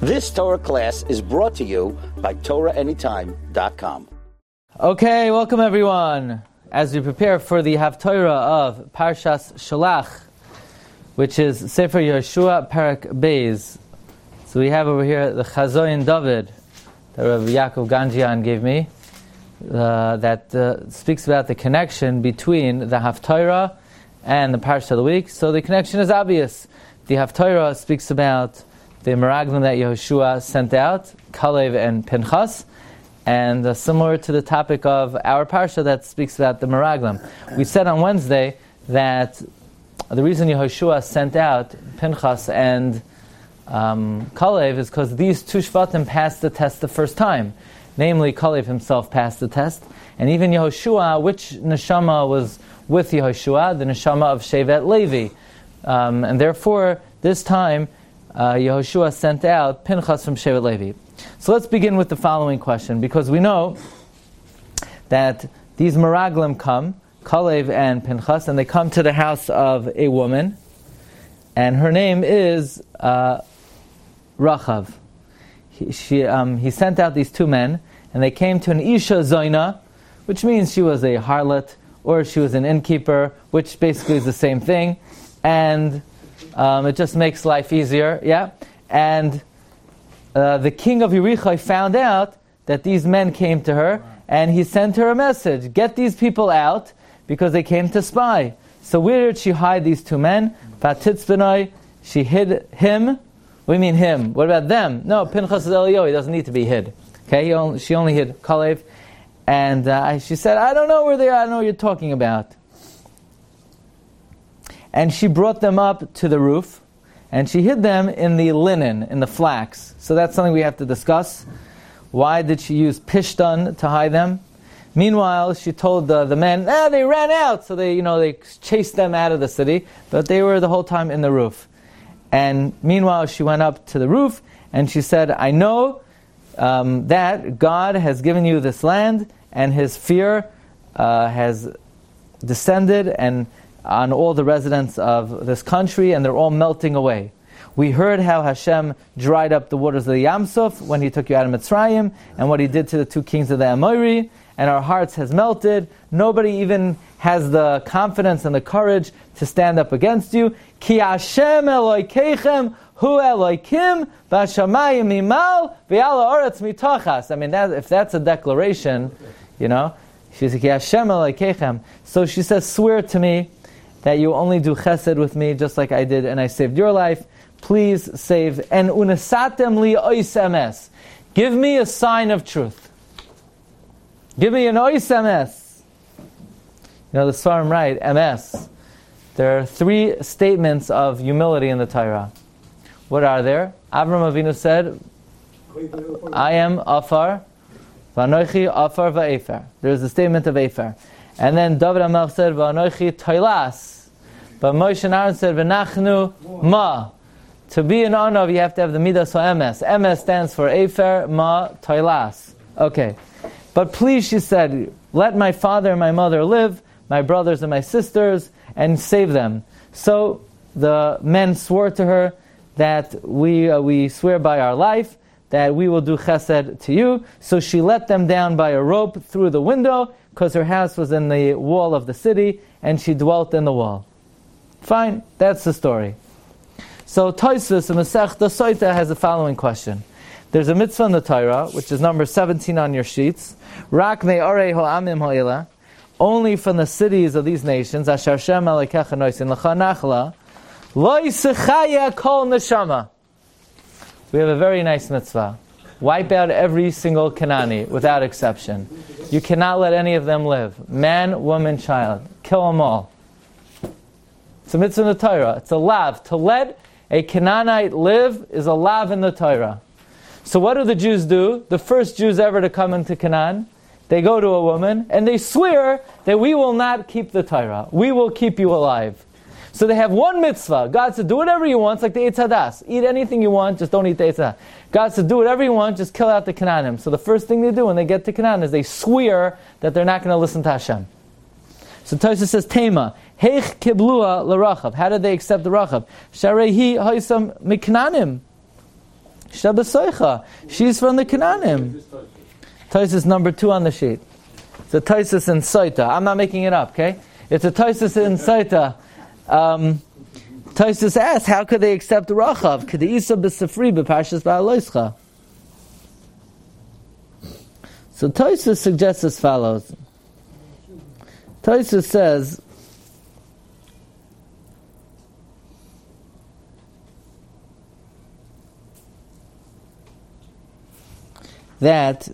This Torah class is brought to you by TorahAnytime.com. Okay, welcome everyone. As we prepare for the Haftorah of Parshas Sholach, which is Sefer Yehoshua Perek Beis. So we have over here the Chazoin David that Rabbi Yaakov Ganjian gave me, that speaks about the connection between the Haftorah and the Parsha of the week. So the connection is obvious. The Haftorah speaks about the Meraglim that Yehoshua sent out, Kalev and Pinchas, and similar to the topic of our Parsha that speaks about the Meraglim. We said on Wednesday that the reason Yehoshua sent out Pinchas and Kalev is because these two Shvatim passed the test the first time. Namely, Kalev himself passed the test, and even Yehoshua, which neshama was with Yehoshua? The neshama of Shevet Levi. And therefore, this time, Yehoshua sent out Pinchas from Shevet Levi. So let's begin with the following question, because we know that these Meraglim come, Kalev and Pinchas, and they come to the house of a woman, and her name is Rachav. He sent out these two men, and they came to an Isha Zoina, which means she was a harlot, or she was an innkeeper, which basically is the same thing, and it just makes life easier, yeah? And the king of Yericho found out that these men came to her, and he sent her a message: get these people out, because they came to spy. So where did she hide these two men? Vatitzbenoi, she hid him. What do you mean him? What about them? No, Pinchas is Eliyahu, he doesn't need to be hid. Okay, she only hid Kalev. And she said, I don't know where they are, I don't know what you're talking about. And she brought them up to the roof, and she hid them in the linen, in the flax. So that's something we have to discuss. Why did she use pishtan to hide them? Meanwhile, she told the men, they ran out, so they chased them out of the city, but they were the whole time in the roof. And meanwhile, she went up to the roof, and she said, I know that God has given you this land, and His fear has descended and on all the residents of this country, and they're all melting away. We heard how Hashem dried up the waters of the Yam Suf when He took you out of Mitzrayim, and what He did to the two kings of the Amori, and our hearts has melted. Nobody even has the confidence and the courage to stand up against you. Ki Hashem Elokeichem Hu Elokim B'Shamayim Mimal V'Yal Haaretz Mitachas. I mean, if that's a declaration, she said, Ki Hashem Elokeichem. So she says, swear to me that you only do chesed with me, just like I did, and I saved your life. Please save. And unesatem li ois emes. Give me a sign of truth. Give me an ois emes. The Sfarim write, emes. There are three statements of humility in the Torah. What are there? Avram Avinu said, I am Afar, V'anochi Afar V'Efer. There's a statement of Efer. And then David HaMelech said, V'anochi Toilas. But Moshe and Aaron said, V'nachnu Ma. To be an Anav, you have to have the Midas HaEmes. Emes stands for Efer, Ma, Toilas. Okay. But please, she said, let my father and my mother live, my brothers and my sisters, and save them. So the men swore to her that we swear by our life that we will do chesed to you. So she let them down by a rope through the window, because her house was in the wall of the city, and she dwelt in the wall. Fine, that's the story. So Tosfos in Masechta Soita has the following question. There's a mitzvah in the Torah, which is number 17 on your sheets. Rak me'orei ha'amim ha'ila, only from the cities of these nations, Asher Shem Elokecha noisin l'cha nachla, lo yisechaya kol neshama. We have a very nice mitzvah. Wipe out every single Kanani, without exception. You cannot let any of them live. Man, woman, child. Kill them all. It's a mitzvah in the Torah. It's a lav. To let a Canaanite live is a lav in the Torah. So what do the Jews do? The first Jews ever to come into Canaan, they go to a woman and they swear that we will not keep the Torah. We will keep you alive. So they have one mitzvah. God said, do whatever you want. It's like the Eitz Hadas. Eat anything you want, just don't eat the Eitz Hadas. God said, do whatever you want, just kill out the Canaanim. So the first thing they do when they get to Canaan is they swear that they're not going to listen to Hashem. So Tosfos says, Tema, Heich kiblua l'Rachav. How did they accept the Rachav? Sharehi haisam miknanim. shebesoicha. She's from the Canaanim. Taisus number 2 on the sheet. It's a Taisus in Saita. I'm not making it up, okay? It's a Taisus in Saita. Taisus asks, how could they accept Rachav? Could the Isa b'Sifri b'Parshas Ba'aloischa? So Taisus suggests as follows. Taisus says that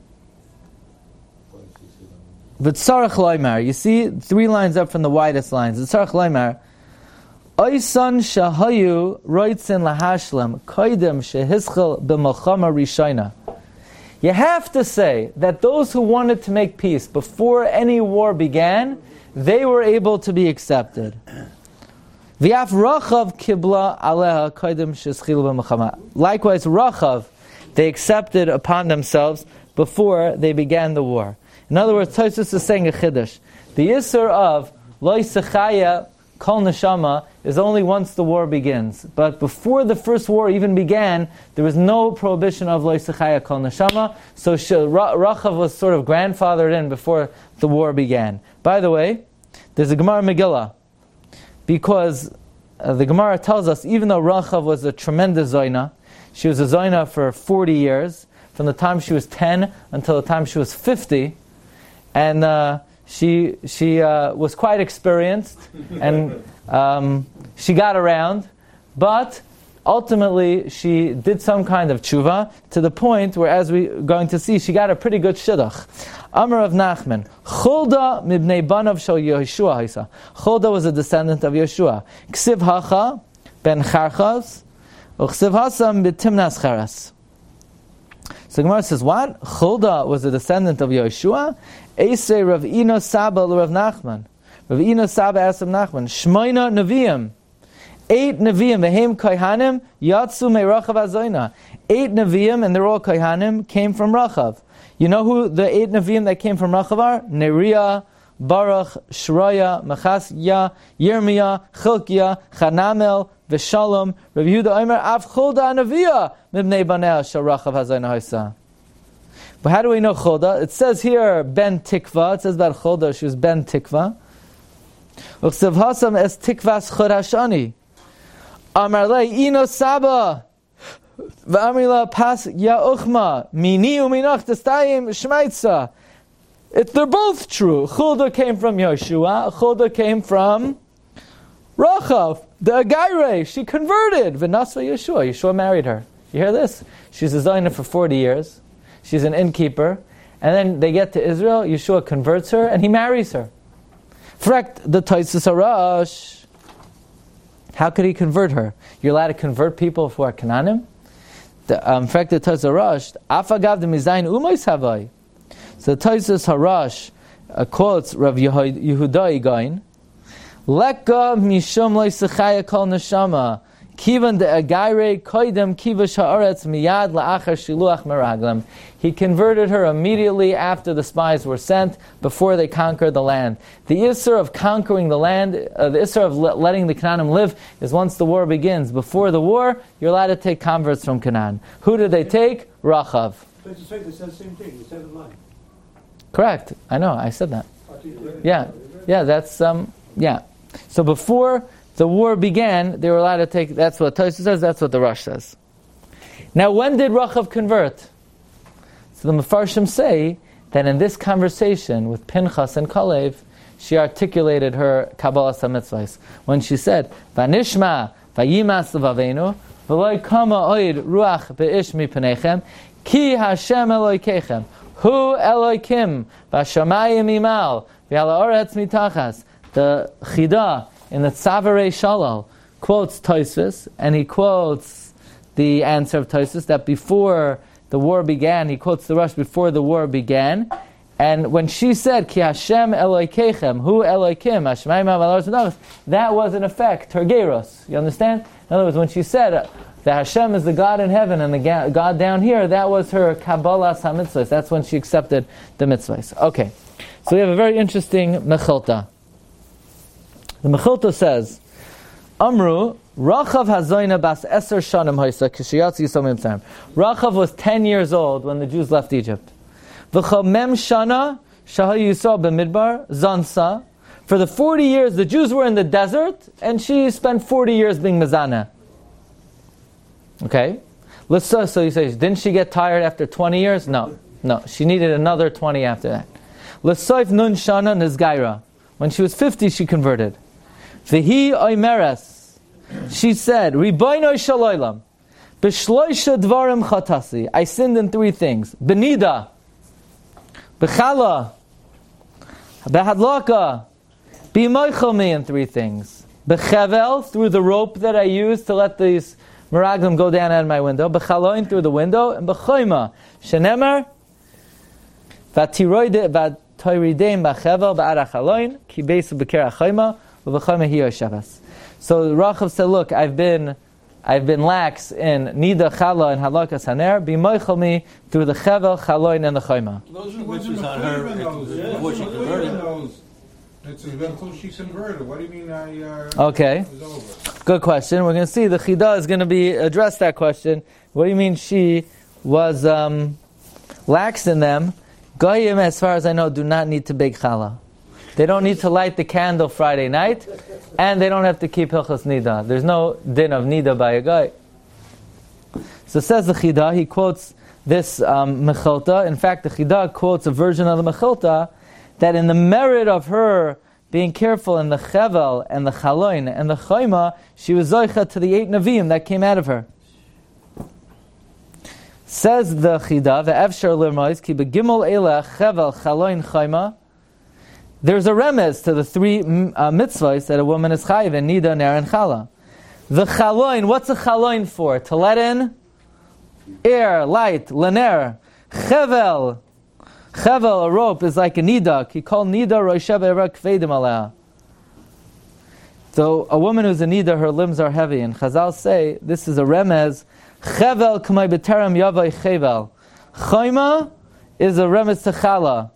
V'tzarech loymar, you see 3 lines up from the widest lines. V'tzarech loymar, Oysan shahayu roitzin lahashlam koidem shehischel b'malchama rishayna. You have to say that those who wanted to make peace before any war began, they were able to be accepted. V'yaf Rachav kibla aleha koidem shehischel b'malchama. Likewise, Rachav, they accepted upon themselves before they began the war. In other words, Tosfos is saying a chiddush. The Yisur of Lo Yisachaya Kol Neshama is only once the war begins. But before the first war even began, there was no prohibition of Lo Yisachaya Kol Neshama. So Rachav was sort of grandfathered in before the war began. By the way, there's a Gemara Megillah. Because the Gemara tells us, even though Rachav was a tremendous Zoyna, she was a Zoyna for 40 years, from the time she was 10 until the time she was 50, and she was quite experienced, and she got around, but ultimately she did some kind of tshuva, to the point where, as we're going to see, she got a pretty good shidduch. Amar of Nachman, Chulda mibnei banav shel Yeshua haisa. Chulda was a descendant of Yeshua. Ksiv hacha ben Charchas, Uchsiv hasam b'timnas charas. So Gemara says, what? Chulda was a descendant of Yeshua? Eisei Rav Ina Saba Rav Nachman. Rav Ina Saba asked Rav Nachman, Shmoina Nevi'im. 8 Nevi'im, Vehem Kohanim, Yatsu Me Rachav Azoyna. 8 Nevi'im, and they're all Kohanim, came from Rachav. You know who the 8 Nevi'im that came from Rachav are? Neriah, Baruch, Shraya, Machasya, Yirmiyah, Chilkiah, Chanamel, Veshalom, Rav Yehuda Omer, Av Chulda Nevi'ah, Mibnei Baneh Shel Rachav Hazoyna Hoysa. But how do we know Chulda? It says here Ben Tikva. It says about Chulda she was Ben Tikva. Uchsev Hasam es Tikvas Chod Hashani. Amar le Ino Saba. V'amrila Pas Ya'uchma. Mini u'minach testayim Shmaitza. They're both true. Chulda came from Yeshua. Chulda came from Rachav. The Agaire. She converted. V'nasva Yeshua. Yeshua married her. You hear this? She's a Zayna for 40 years. She's an innkeeper, and then they get to Israel, Yeshua converts her, and he marries her. Frekt the Taisus Harash. How could he convert her? You're allowed to convert people who are Canaanim? Frekt the Taisus Harash, Afagav de Mizayin Umois Havai. So the Taisus Harash quotes Rav Yehuda Igain, Lekka mishum lo yisachaya kol neshama. Kivan de Agaire koidem kivash haaretz miyad la'achar shiluach meraglim. He converted her immediately after the spies were sent, before they conquered the land. The Isser of conquering the land, the Isser of letting the Canaanim live, is once the war begins. Before the war, you're allowed to take converts from Canaan. Who did they take? Rachav. But it's the same thing, the 7th line. Correct. I know, I said that. Yeah, that's, yeah. So before the war began, they were allowed to take, that's what Tosfos says, that's what the Rosh says. Now, when did Rachav convert? So the Mefarshim say that in this conversation with Pinchas and Kalev, she articulated her Kabbalah HaMitzvahs. When she said, Vanishma vayimas levavenu, v'loi kama oid ruach be'ish mipenechem, ki Hashem Elokeichem, hu Elokim, v'shamayim imal, v'ala oretz mitachas. The Chida in the Tzavarei Shalal quotes Tosfos, and he quotes the answer of Tosfos that before the war began, he quotes the Rosh before the war began, and when she said Ki Hashem Elokeichem, Hu Elokim, Hashemayim Ha'aretz Mitachas, that was in effect her Geros. You understand? In other words, when she said that Hashem is the God in heaven and the God down here, that was her Kabbalah HaMitzvahs. That's when she accepted the mitzvahs. Okay, so we have a very interesting Mechilta. The Mechilta says, Amru, Rachav hazoyna bas eser shanim hoisa kishiyatz yisam imtzam. Rachav was 10 years old when the Jews left Egypt. V'chamem shana shahayu yisrael b'midbar zansa. For the 40 years the Jews were in the desert, and she spent 40 years being mezana. Okay? So you say, didn't she get tired after 20 years? No. She needed another 20 after that. L'soif nun shana nizgaira. When she was 50, she converted. V'hi oimeres. She said, Ribono shaloylam, b'shloisha dvarim chatasi. I sinned in 3 things. Benida, b'chala, b'hadlaka, b'imoichalmi in 3 things. B'chevel, through the rope that I used to let these meraglim go down out of my window. B'chaloin, through the window. And b'choima, shenemer, v'tiroideim b'chevel b'arachaloin, ki beisu b'ker achoima, v'choima hiyo shavas. So Rachav said, look, I've been lax in Nida, Chala, and Halakas Haner, b'moichel me through the Chevel, Chaloin, and the Choyma. Those are mitzvahs on her before she converted. It's until she converted. What do you mean Okay. it was over? Good question. We're going to see the Chidah is going to address that question. What do you mean she was lax in them? Goyim, as far as I know, do not need to bake Chala. They don't need to light the candle Friday night, and they don't have to keep Hilchos Nida. There's no din of Nida by a guy. So says the Chidah, he quotes this Mechilta. In fact, the Chidah quotes a version of the Mechilta that in the merit of her being careful in the Chevel and the Chaloin and the Choyma, she was Zoicha to the 8 Nevi'im that came out of her. Says the Chidah, Ve'efshar l'rmois ki begimol eila Chevel, Chaloin, Choyma. There's a remez to the 3 mitzvahs that a woman is chayiv in Nida, Ner, and Chala. The Chaloin, what's a Chaloin for? To let in air, light, Lener. Chevel, a rope, is like a Nida. Ki kol Nida roishev era kvedim alea. So a woman who's a Nida, her limbs are heavy. And Chazal say, this is a remez, Chevel k'may b'terem yavai chevel. Choyma is a remez to Chala.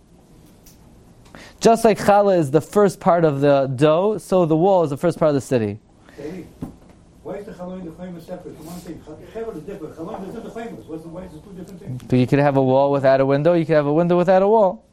Just like Chala is the first part of the dough, so the wall is the first part of the city. Why is the Chaloin and the Choyma separate? From one thing, Chevel is different. Chaloin is different. Why is it 2 different things? But you could have a wall without a window, you could have a window without a wall.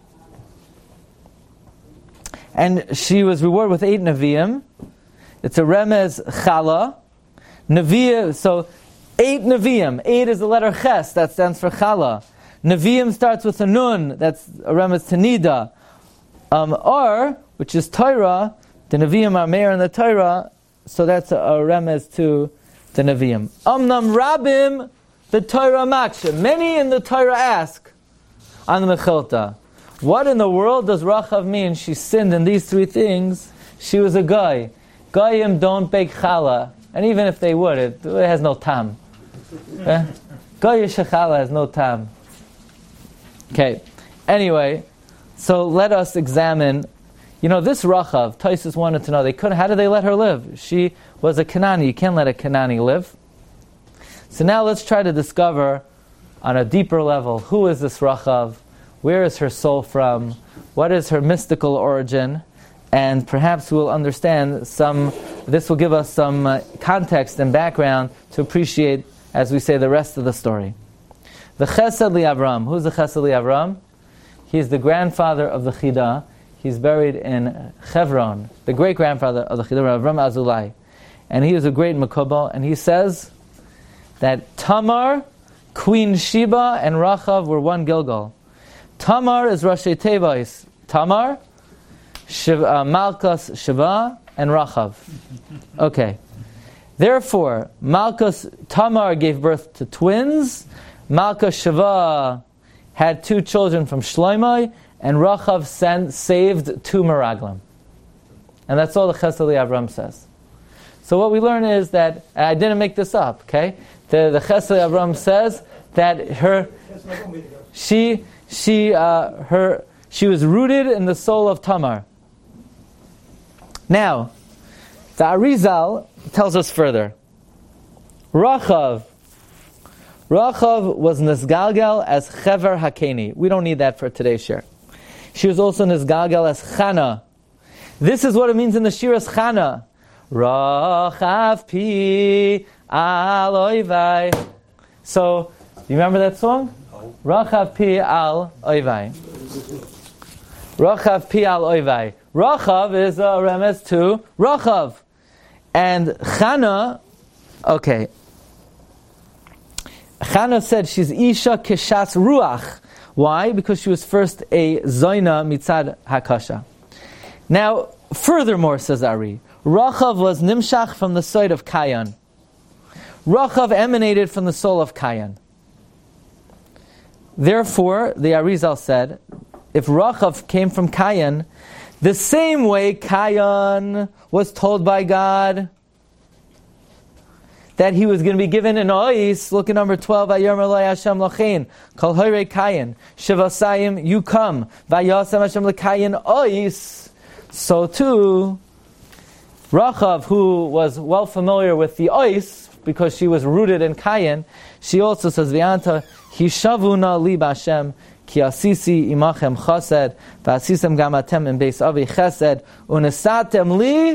And she was rewarded with 8 Nevi'im. It's a remez Chala. Nevi'im, so 8 Nevi'im. 8 is the letter Ches, that stands for Chala. Nevi'im starts with a Nun, that's a remez to Nida. Or, which is Torah, the Nevi'im are Meir in the Torah, so that's a remez to the Nevi'im. Amnam Rabim, the Torah Maksha. Many in the Torah ask on the Mechilta, what in the world does Rachav mean? She sinned in these 3 things. She was a guy. Goyim don't bake challah, and even if they would, it has no tam. Goyish challah has no tam. Okay. Anyway. So let us examine, this Rachav, Taisus wanted to know, how did they let her live? She was a Kanani, you can't let a Kanani live. So now let's try to discover on a deeper level, who is this Rachav? Where is her soul from? What is her mystical origin? And perhaps we'll understand this will give us some context and background to appreciate, as we say, the rest of the story. The Chesed li Avram. Who's the Chesed li Avram? He's the grandfather of the Chidah. He's buried in Chevron, the great-grandfather of the Chidah, Avram Azulai. And he was a great Makubal, and he says that Tamar, Queen Sheba, and Rachav were one Gilgal. Tamar is Rashi Tevais. Tamar, Malkas Sheba, and Rachav. Okay. Therefore, Tamar gave birth to twins. Malkas Sheba had 2 children from Shloimeh, and Rachav saved 2 Meraglim. And that's all the Chesed li Avram says. So what we learn is that, and I didn't make this up, okay? The Chesed li Avram says that she was rooted in the soul of Tamar. Now, the Arizal tells us further. Rachav was Nisgalgal as Chever Hakeni. We don't need that for today's share. She was also Nisgalgal as Chana. This is what it means in the Shiras Chana. Rachav pi al oivai. So, do you remember that song? Rachav pi al oivai. Rachav pi al oivai. Rachav is a remez to Rachav. And Chana, okay. Chana said she's Isha Kishas Ruach. Why? Because she was first a Zoina Mitzad Hakasha. Now, furthermore, says Ari, Rachav was Nimshach from the side of Kayan. Rachav emanated from the soul of Kayan. Therefore, the Arizal said, if Rachav came from Kayan, the same way Kayan was told by God that he was going to be given an ois. Look at number 12. Vayom Eloi Hashem lachein kol hoirei Kayin shivasayim you come vayasam Hashem lekayin ois. So too, Rachav, who was well familiar with the ois because she was rooted in Kayin, she also says V'anta hishavuna li b'Hashem ki asisi imachem chesed v'asisem gam atem in beis avi chesed unesatem li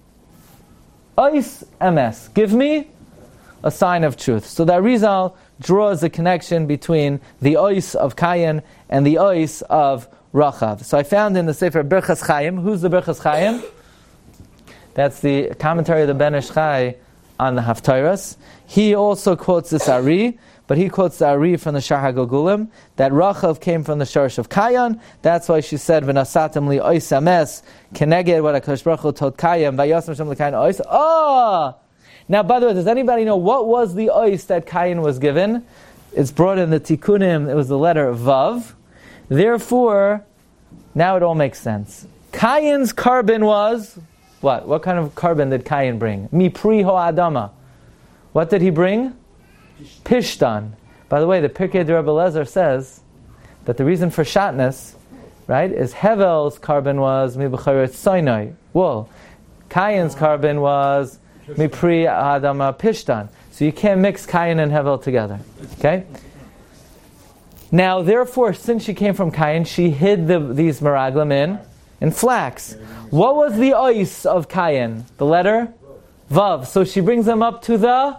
ois emes. Give me a sign of truth. So that Arizal draws a connection between the ois of Kayin and the ois of Rachav. So I found in the Sefer Birchas Chaim. Who's the Birchas Chaim? That's the commentary of the Ben Ish Chai on the Haftarahs. He also quotes this Ari, but he quotes the Ari from the Shar HaGogulim, that Rachav came from the Sharish of Kayan. That's why she said, "V'nasatem li ois ames keneged what HaKadosh Baruch Hu told Kayan v'yasam Hashem l'kayin ois." Oh! Now, by the way, does anybody know what was the ois that Kayin was given? It's brought in the Tikkunim. It was the letter Vav. Therefore, now it all makes sense. Kayin's carbon was what? What kind of carbon did Kayin bring? Mi pri ho adama. What did he bring? Pishtan. By the way, the Pirkei de Rebbe Lezer says that the reason for shatnez, right, is Hevel's carbon was mi b'charet Sinai, wool. Kayin's carbon was mi pri adama pishtan. So you can't mix Kayin and Hevel together. Okay? Now, therefore, since she came from Kayin, she hid these meraglim in flax. What was the ois of Kayin? The letter Vav. So she brings them up to the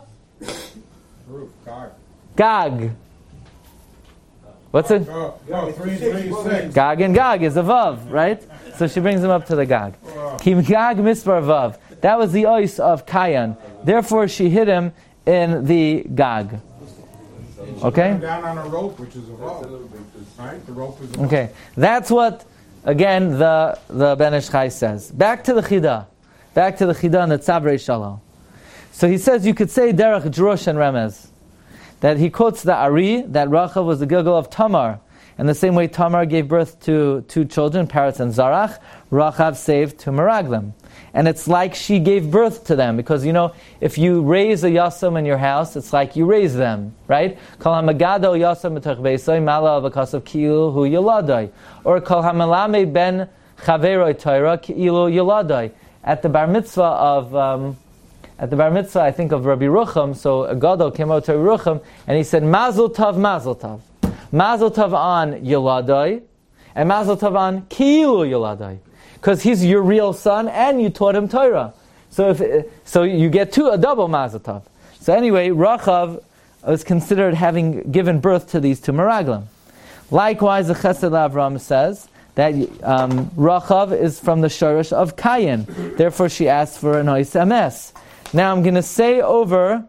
Gag. What's it? 336. Gag and Gag is a Vav, right? So she brings them up to the Gag. Kim Gag Mispar Vav. That was the ois of Kayin. Therefore, she hid him in the Gag. Okay? Down on a rope, which is a rope. Right? The rope is a rope. Okay. That's what, again, the Ben Ish Chai says. Back to the Chidah. Back to the Chidah and the Tzavrei Shalom. So he says you could say Derech Drush and Remez. That he quotes the Ari, that Rachav was the Gilgal of Tamar. And the same way Tamar gave birth to two children, Peretz and Zarach, Rachav saved two Meraglim. And it's like she gave birth to them, because if you raise a yasam in your house, it's like you raise them, right? Kol hamagado yasam b'toch beisoy mala v'kasav ki'ilu hu yoladai, or kol hamelame ben chaveroi Torah ki'ilu yoladai. At the bar mitzvah, I think of Rabbi Rucham. So a gadol came out to Rabbi Rucham, and he said, "Mazel tov, mazel tov, mazel tov on yoladai, and mazel tov on ki'ilu yoladai." Because he's your real son, and you taught him Torah, so you get a double mazel tov. So anyway, Rachav was considered having given birth to these two meraglim. Likewise, the Chesed Avram says that Rachav is from the shorish of Kayin. Therefore, she asked for an ois emes. Now, I'm going to say over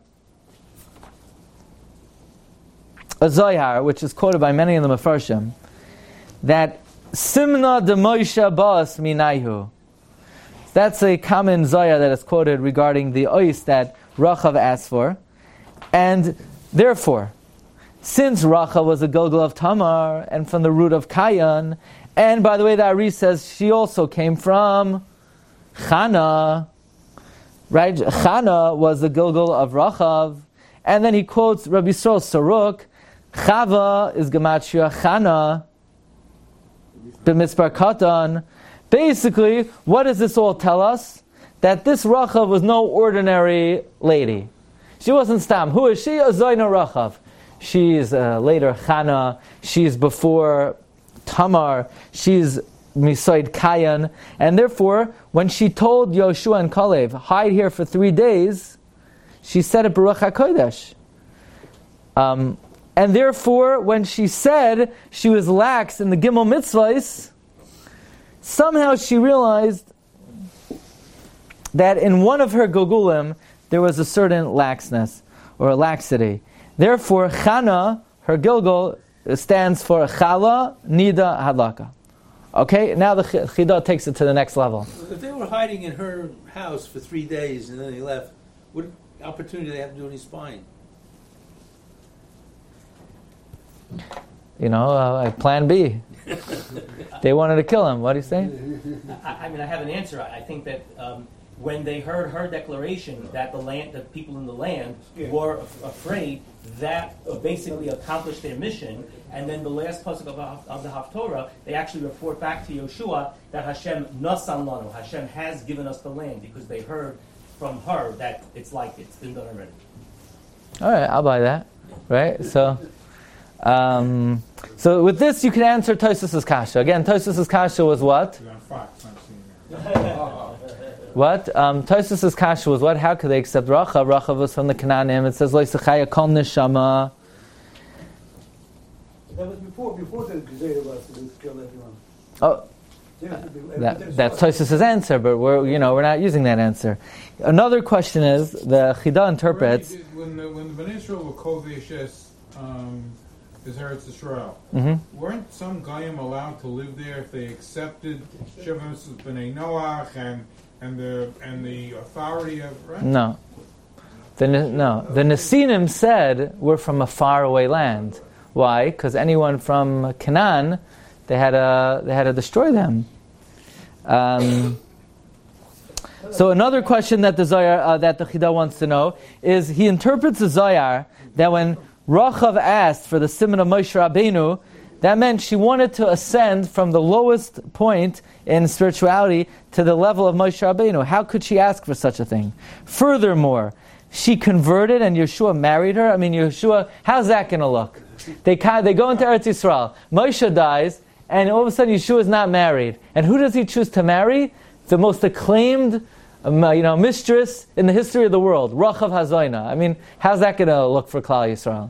a Zohar, which is quoted by many of the Mefarshim, that Simna de Moshe Bas Minayhu. That's a common Zohar that is quoted regarding the ois that Rachav asked for. And therefore, since Rachav was a Gilgal of Tamar and from the root of Kayan, and by the way, the Ari says she also came from Chana, right? Chana was the Gilgal of Rachav. And then he quotes Rabbi Yisrael Saruk, Chava is Gematria Chana, B'mispar Katan. Basically, what does this all tell us? That this Rachav was no ordinary lady. She wasn't Stam. Who is she? A Zoyna Rachav. She's later Chana. She's before Tamar. She's misoid kayan, and therefore, when she told Yoshua and Kalev, hide here for 3 days, she said it Baruch HaKodesh. And therefore, when she said she was lax in the Gimel Mitzvahs, somehow she realized that in one of her Gogulim, there was a certain laxness, or a laxity. Therefore, Chana, her Gilgul, stands for Chala, Nida, Hadlaka. Okay, now the Chidah takes it to the next level. If they were hiding in her house for 3 days and then they left, what opportunity do they have to do any spying? Plan B. They wanted to kill him. What do you say? I have an answer. I think that when they heard her declaration that the people in the land were afraid, that basically accomplished their mission. And then the last pasuk of the Haftorah, they actually report back to Yoshua that Hashem nasan lanu, Hashem has given us the land, because they heard from her that it's been done already. All right, I'll buy that. Right? So with this you can answer Tosfos' kasha. Again, Tosfos' kasha was what? You're on Fox, I'm seeing that. What? Tosfos' kasha was what? How could they accept Rachav? Rachav was from the Canaanim. It says, Lo Yisachaya Kol Neshama. That was before the Gezerah was to kill everyone. Oh, that's Tosfos' answer, but we're not using that answer. Another question is, the Chidah interprets... When the Bnei Israel were Kodesh is Eretz Yisrael, weren't some Goyim allowed to live there if they accepted Sheva Mitzvot Bnei Noach and the authority of... Right? No. The Nesinim said we're from a faraway land. Why? Because anyone from Canaan, they had to destroy them. So another question that the Zohar, that the Chidah wants to know is, he interprets the Zohar that when Rachav asked for the Siman of Moshe Rabbeinu, that meant she wanted to ascend from the lowest point in spirituality to the level of Moshe Rabbeinu. How could she ask for such a thing? Furthermore, she converted and Yeshua married her. Yeshua, how's that going to look? They go into Eretz Yisrael. Moshe dies, and all of a sudden Yeshua is not married. And who does he choose to marry? The most acclaimed, mistress in the history of the world, Rachav Hazoina. How's that going to look for Klal Yisrael?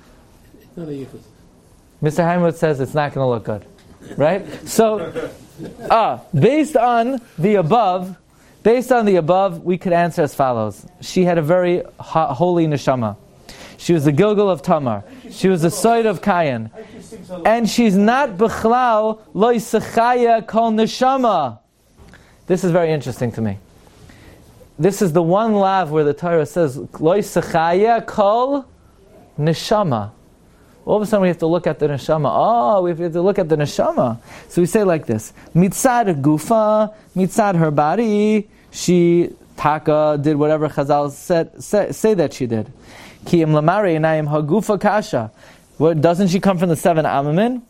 Mr. Heimwood says it's not going to look good, right? So, based on the above, we could answer as follows: she had a very holy neshama. She was the Gilgul of Tamar. She was the Soid of Kayan. And she's not B'chlal Lo Yisachaya Kol Neshama. This is very interesting to me. This is the one lav where the Torah says Lo Yisachaya Kol Neshama. All of a sudden we have to look at the neshama. We have to look at the neshama. So we say like this: Mitzad gufa, mitzad her body, she did whatever Chazal say that she did. Ki im lamari inayim hagufa kasha. Doesn't she come from the 7 Amamin?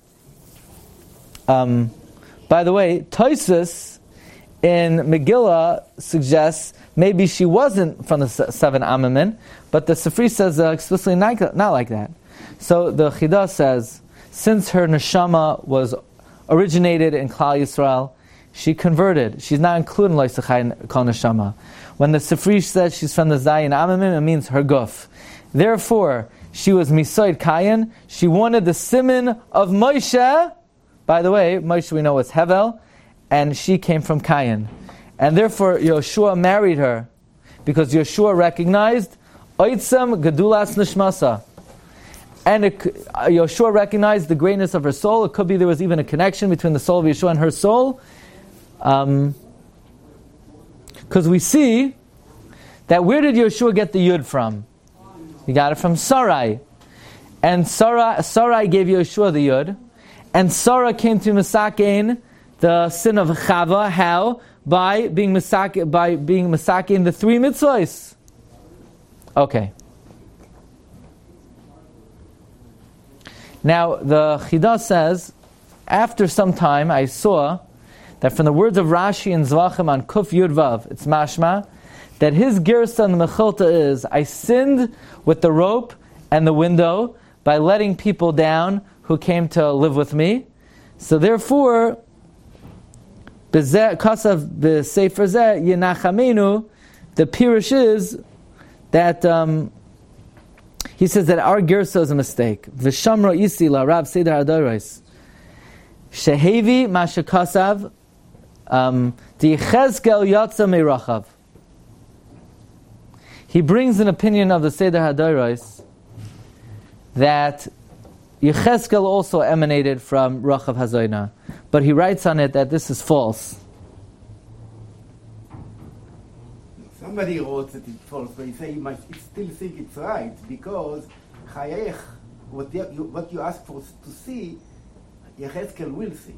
By the way, Tosfos in Megillah suggests maybe she wasn't from the 7 Amamin, but the Sifri says explicitly not like that. So the Chidah says, since her neshama was originated in Klal Yisrael, she converted. She's not included in Lo Yisachai Kol Neshama. When the Sifri says she's from the Zayin Amamim, it means her guf. Therefore, she was Misoid Kayan. She wanted the Siman of Moshe. By the way, Moshe we know was Hevel, and she came from Kayan. And therefore, Yoshua married her, because Yoshua recognized Oitzam Gedulas Nishmasa. And Yoshua recognized the greatness of her soul. It could be there was even a connection between the soul of Yeshua and her soul. Because we see that where did Yoshua get the Yud from? He got it from Sarai. And Sarai gave Yoshua the Yud. And Sarah came to Misakein, the sin of Chava. How? By being Misakein the 3 mitzvahs. Okay. Now, the Chidah says, after some time, I saw that from the words of Rashi and Zvachim on Kuf Yud Vav, it's mashma, that his gersa in the Mechilta is, I sinned with the rope and the window by letting people down who came to live with me. So therefore, Kasav b'sefer zeh Yenachamenu. The pirush is that he says that our gersa is a mistake. V'shamro isi la Rav Seder Hadoros. Shehevi mashakasav di Chezkel yatsa meirachav. He brings an opinion of the Seder Hadoros that Yechezkel also emanated from Rachav Hazoina, but he writes on it that this is false. Somebody wrote that it's false, but he say you must still think it's right because Chayech, what you ask for to see, Yechezkel will see.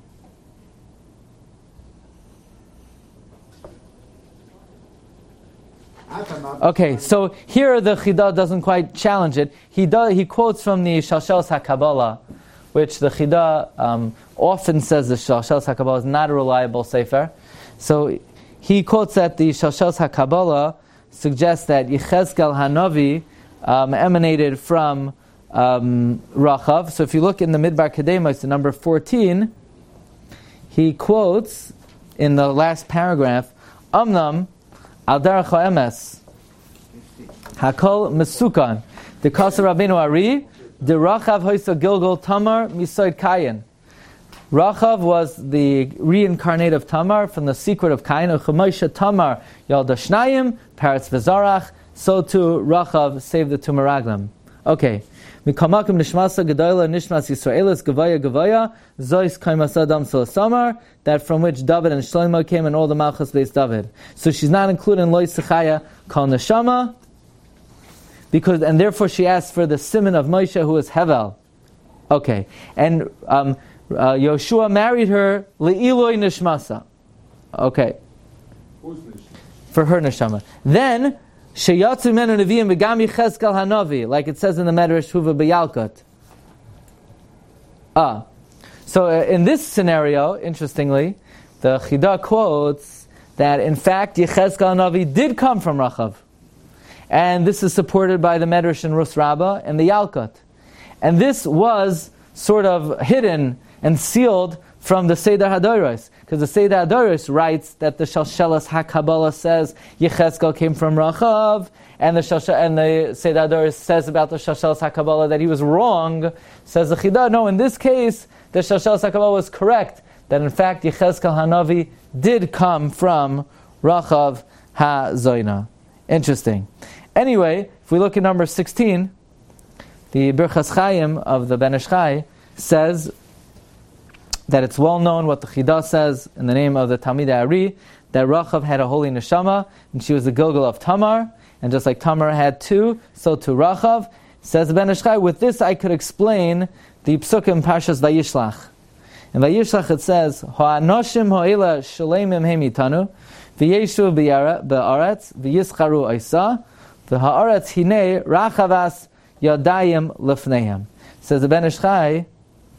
Okay, so here the Chida doesn't quite challenge it. He quotes from the Shalshelos HaKabbalah, which the Chida often says the Shalshelos HaKabbalah is not a reliable sefer. So he quotes that the Shalshelos HaKabbalah suggests that Yechezkel Hanavi emanated from Rachav. So if you look in the Midbar Kedemos, the number 14, he quotes in the last paragraph, Amnam Al Derech HaEmes Hakol Mesukan the Kasa Rabbeinu Ari the Rachav Hoysa Gilgal Tamar Misoid Kayin. Rachav was the reincarnate of Tamar from the secret of Kayin. U'chamoisha Tamar Yalda Shnayim Paretz V'Zarach. So too Rachav saved the two Meraglim. Okay. Mikamakim Nishmasa Gedoyla Nishmas Yisraelis Gavaya Gavaya Zois Kaimas Adam Samar, that from which David and Shlomo came and all the Malchus based David. So she's not included in Lois Sechaya Kal Neshama, and therefore she asked for the Siman of Moshe who is Hevel. Okay, and Yoshua married her Le'iloi Nishmasa. Okay, for her Neshama. Then Sheyatzu menu neviim v'gam Yechezkel hanavi, like it says in the Medrash Huva b'Yalkut. So in this scenario, interestingly, the Chida quotes that in fact Yechezkel hanavi did come from Rachav, and this is supported by the Medrash in Rus Rabbah and the Yalkut, and this was sort of hidden and sealed from the Seder Hadoros, because the Seder Hadoros writes that the Shalshelos HaKabbalah says Yechezkel came from Rachav, and the Seder Hadoros says about the Shalshelos HaKabbalah that he was wrong. Says the Chida, no, in this case, the Shalshelos HaKabbalah was correct, that in fact Yechezkel Hanavi did come from Rachav HaZoina. Interesting. Anyway, if we look at number 16, the Birchas Chaim of the Ben Ish Chai says that it's well known what the Chida says in the name of the Talmidei Ari, that Rachav had a holy neshama, and she was the Gilgal of Tamar, and just like Tamar had two, so too Rachav. Says the Ben Ish Chai, with this I could explain the Psukim Parshas Vayishlach. In Vayishlach it says, Ha'anoshim ha'ela shalemim hemitanu, v'yeshu b'aretz, v'yischaru oisa, v'ha'aretz hinei rachavas yadayim lefneihem. Says the Ben Ish Chai,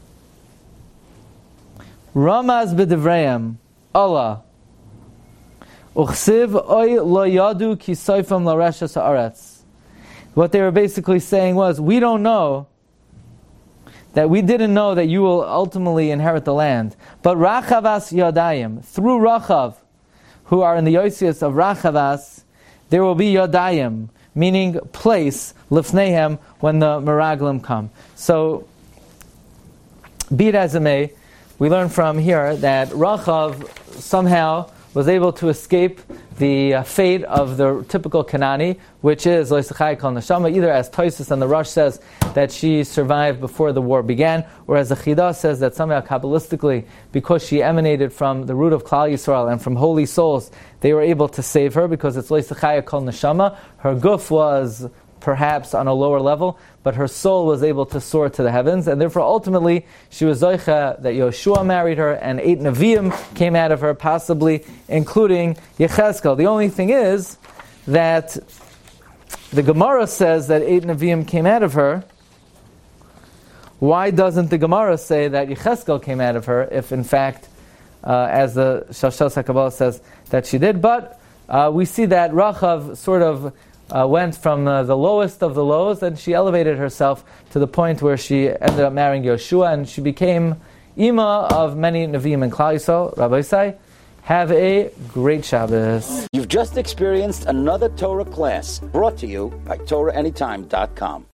Ramaz b'divrayim, Allah. Uchsiv oy lo yadu ki soifam l'reshes ha'aretz. What they were basically saying was, we don't know, that we didn't know that you will ultimately inherit the land. But Rachavas Yadayim, through Rachav, who are in the Yosias of Rachavas, there will be Yadayim, meaning place, Lifnehem, when the Meraglim come. So, be it as it may, we learn from here that Rachav somehow was able to escape the fate of the typical Kanani, which is Loisachai Kal Neshama, either as Tosis and the Rosh says that she survived before the war began, or as the Chida says that somehow Kabbalistically, because she emanated from the root of Klal Yisrael and from holy souls, they were able to save her because it's Loisachai Kal Neshama. Her guf was perhaps on a lower level, but her soul was able to soar to the heavens, and therefore ultimately she was Zoicha that Yoshua married her, and 8 Nevi'im came out of her, possibly including Yechezkel. The only thing is that the Gemara says that 8 Nevi'im came out of her. Why doesn't the Gemara say that Yechezkel came out of her, if in fact, as the Shalshelos HaKabbalah says, that she did? But we see that Rachav sort of went from the lowest of the lows, and she elevated herself to the point where she ended up marrying Yoshua, and she became Ima of many Nevi'im and Klal Yisrael, Rabbi Isai. Have a great Shabbos. You've just experienced another Torah class brought to you by TorahAnytime.com.